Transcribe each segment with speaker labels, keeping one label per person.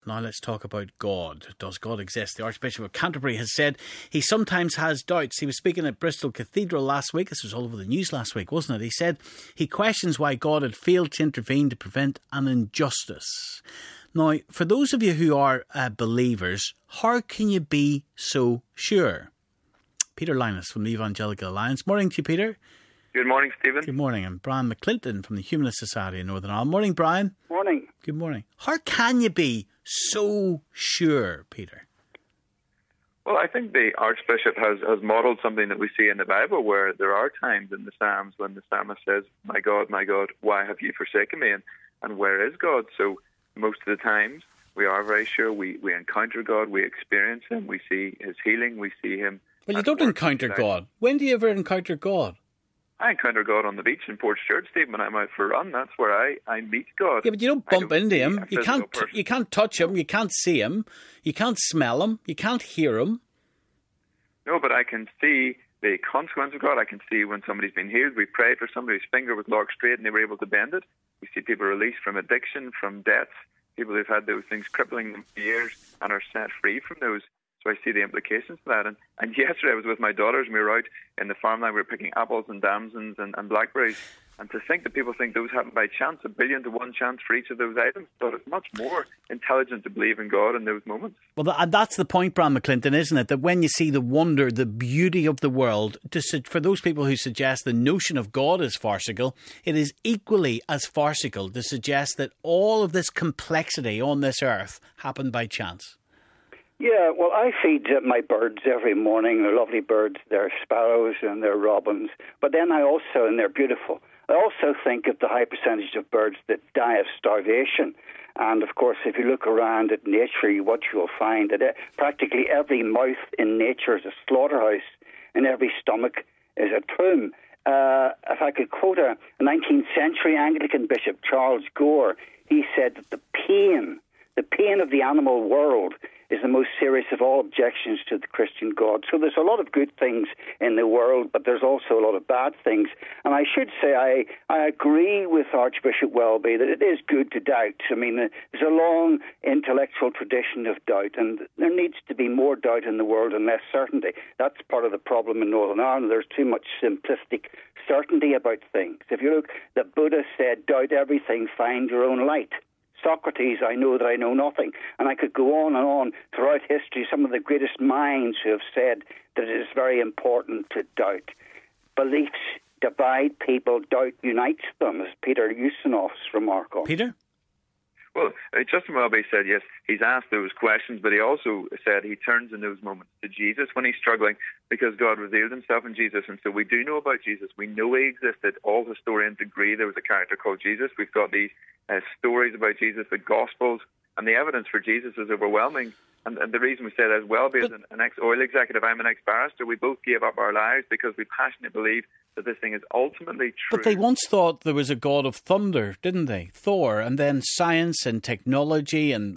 Speaker 1: Now let's talk about God. Does God exist? The Archbishop of Canterbury has said he sometimes has doubts. He was speaking at Bristol Cathedral last week. This was all over the news last week, wasn't it? He said he questions why God had failed to intervene to prevent an injustice. Now, for those of you who are believers, how can you be so sure? Peter Linus from the Evangelical Alliance. Morning to you, Peter.
Speaker 2: Good morning, Stephen.
Speaker 1: Good morning. And Brian McClinton from the Humanist Society in Northern Ireland. Morning, Brian.
Speaker 3: Morning.
Speaker 1: Good morning. How can you be so sure, Peter?
Speaker 2: Well, I think the Archbishop has modelled something that we see in the Bible, where there are times in the Psalms when the psalmist says, my God, why have you forsaken me? And where is God? So most of the times we are very sure. We encounter God, we experience Him, we see His healing, we see Him.
Speaker 1: Well, you don't encounter God. When do you ever encounter God?
Speaker 2: I encounter God on the beach in Portchurch, Steve, when I'm out for a run. That's where I meet God.
Speaker 1: Yeah, but you don't bump into Him. You can't touch Him. You can't see Him. You can't smell Him. You can't hear Him.
Speaker 2: No, but I can see the consequence of God. I can see when somebody's been healed. We prayed for somebody whose finger was locked straight and they were able to bend it. We see people released from addiction, from debts, people who've had those things crippling them for years and are set free from those. So I see the implications of that. And yesterday I was with my daughters and we were out in the farmland. We were picking apples and damsons and blackberries. And to think that people think those happen by chance, 1 billion to 1 chance for each of those items, but it's much more intelligent to believe in God in those moments.
Speaker 1: Well, that's the point, Brian McClinton, isn't it? That when you see the wonder, the beauty of the world, for those people who suggest the notion of God is farcical, it is equally as farcical to suggest that all of this complexity on this earth happened by chance.
Speaker 3: Yeah, well, I feed my birds every morning. They're lovely birds. They're sparrows and they're robins. But then and they're beautiful. I also think of the high percentage of birds that die of starvation. And, of course, if you look around at nature, what you'll find that practically every mouth in nature is a slaughterhouse and every stomach is a tomb. If I could quote a 19th century Anglican bishop, Charles Gore, he said that the pain of the animal world is the most serious of all objections to the Christian God. So there's a lot of good things in the world, but there's also a lot of bad things. And I should say I agree with Archbishop Welby that it is good to doubt. I mean, there's a long intellectual tradition of doubt, and there needs to be more doubt in the world and less certainty. That's part of the problem in Northern Ireland. There's too much simplistic certainty about things. If you look, the Buddha said, doubt everything, find your own light. Socrates, I know that I know nothing. And I could go on and on throughout history, some of the greatest minds who have said that it is very important to doubt. Beliefs divide people, doubt unites them, as Peter Usanov's remark on.
Speaker 1: Peter?
Speaker 2: Well, Justin Welby said, yes, he's asked those questions, but he also said he turns in those moments to Jesus when he's struggling because God revealed himself in Jesus. And so we do know about Jesus. We know he existed. All historians agree there was a character called Jesus. We've got these stories about Jesus, the Gospels, and the evidence for Jesus is overwhelming. And the reason we say that is Welby is an ex-oil executive. I'm an ex-barrister. We both gave up our lives because we passionately believe that this thing is ultimately true.
Speaker 1: But they once thought there was a god of thunder, didn't they? Thor. And then science and technology and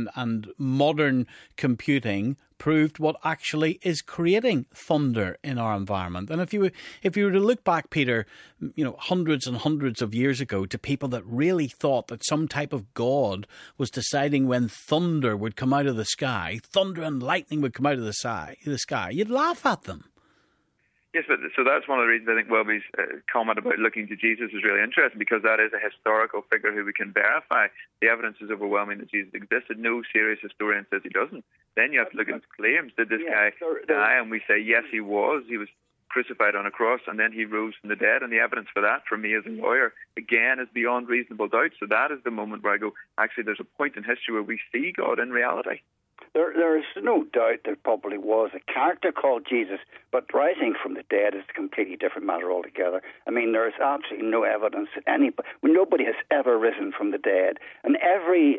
Speaker 1: modern computing proved what actually is creating thunder in our environment. And if you were to look back, Peter, hundreds and hundreds of years ago to people that really thought that some type of god was deciding when thunder would come out of the sky, thunder and lightning would come out of the sky, you'd laugh at them.
Speaker 2: Yes, but so that's one of the reasons I think Welby's comment about looking to Jesus is really interesting, because that is a historical figure who we can verify. The evidence is overwhelming that Jesus existed. No serious historian says he doesn't. Then you have to look at his claims. Did this guy die? And we say, yes, he was. He was crucified on a cross, and then he rose from the dead. And the evidence for that, for me as a lawyer, again, is beyond reasonable doubt. So that is the moment where I go, actually, there's a point in history where we see God in reality.
Speaker 3: There is no doubt there probably was a character called Jesus, but rising from the dead is a completely different matter altogether. I mean, there is absolutely no evidence that nobody has ever risen from the dead. And every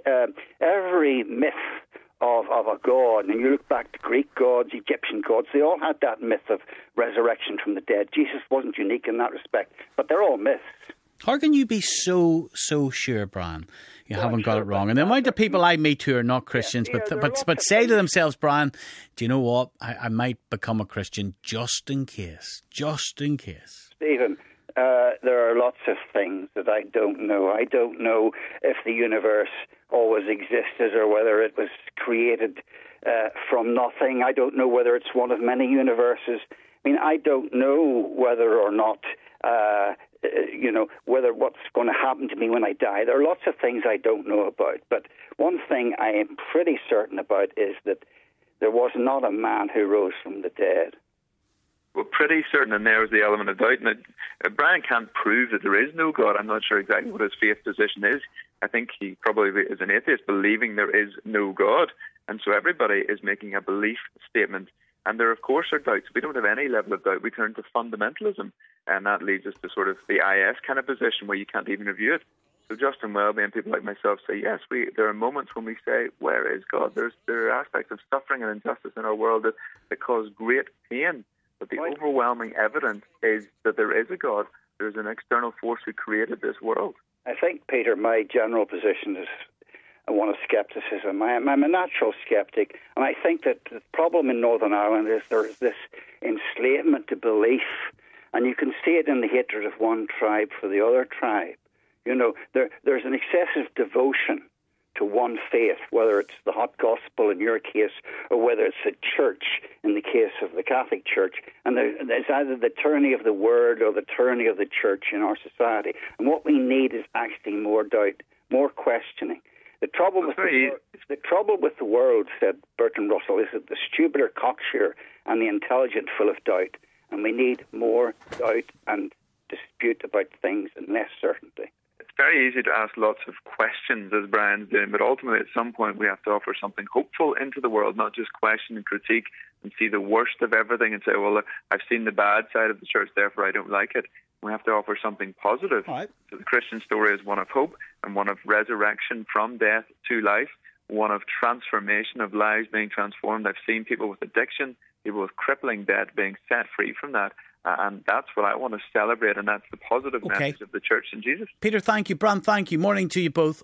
Speaker 3: myth of a god, and you look back to Greek gods, Egyptian gods, they all had that myth of resurrection from the dead. Jesus wasn't unique in that respect, but they're all myths.
Speaker 1: How can you be so sure, Brian? You haven't got it wrong. And the amount of people I meet who are not Christians, but say to themselves, Brian, do you know what? I might become a Christian just in case. Just in case.
Speaker 3: Stephen, there are lots of things that I don't know. I don't know if the universe always existed or whether it was created from nothing. I don't know whether it's one of many universes. I mean, I don't know whether or not, whether what's going to happen to me when I die. There are lots of things I don't know about. But one thing I am pretty certain about is that there was not a man who rose from the dead.
Speaker 2: Well, pretty certain, and there's the element of doubt. And Brian can't prove that there is no God. I'm not sure exactly what his faith position is. I think he probably is an atheist, believing there is no God. And so everybody is making a belief statement. And there, of course, are doubts. We don't have any level of doubt. We turn to fundamentalism, and that leads us to sort of the IS kind of position where you can't even review it. So Justin Welby and people like myself say, yes, there are moments when we say, where is God? There are aspects of suffering and injustice in our world that cause great pain. But the overwhelming evidence is that there is a God. There's an external force who created this world.
Speaker 3: I think, Peter, my general position is one of scepticism. I'm a natural skeptic, and I think that the problem in Northern Ireland is there's this enslavement to belief, and you can see it in the hatred of one tribe for the other tribe. You know, there's an excessive devotion to one faith, whether it's the hot gospel in your case or whether it's a church in the case of the Catholic Church. And there's either the tyranny of the word or the tyranny of the church in our society. And what we need is actually more doubt, more questioning. The trouble with the world, said Bertrand Russell, is that the stupid are cocksure and the intelligent full of doubt. And we need more doubt and dispute about things and less certainty.
Speaker 2: It's very easy to ask lots of questions, as Brian's doing, but ultimately at some point we have to offer something hopeful into the world, not just question and critique and see the worst of everything and say, well, I've seen the bad side of the church, therefore I don't like it. We have to offer something positive. Right. So the Christian story is one of hope and one of resurrection from death to life, one of transformation of lives being transformed. I've seen people with addiction, people with crippling debt being set free from that. And that's what I want to celebrate, and that's the positive message of the church in Jesus.
Speaker 1: Peter, thank you. Bram, thank you. Morning to you both.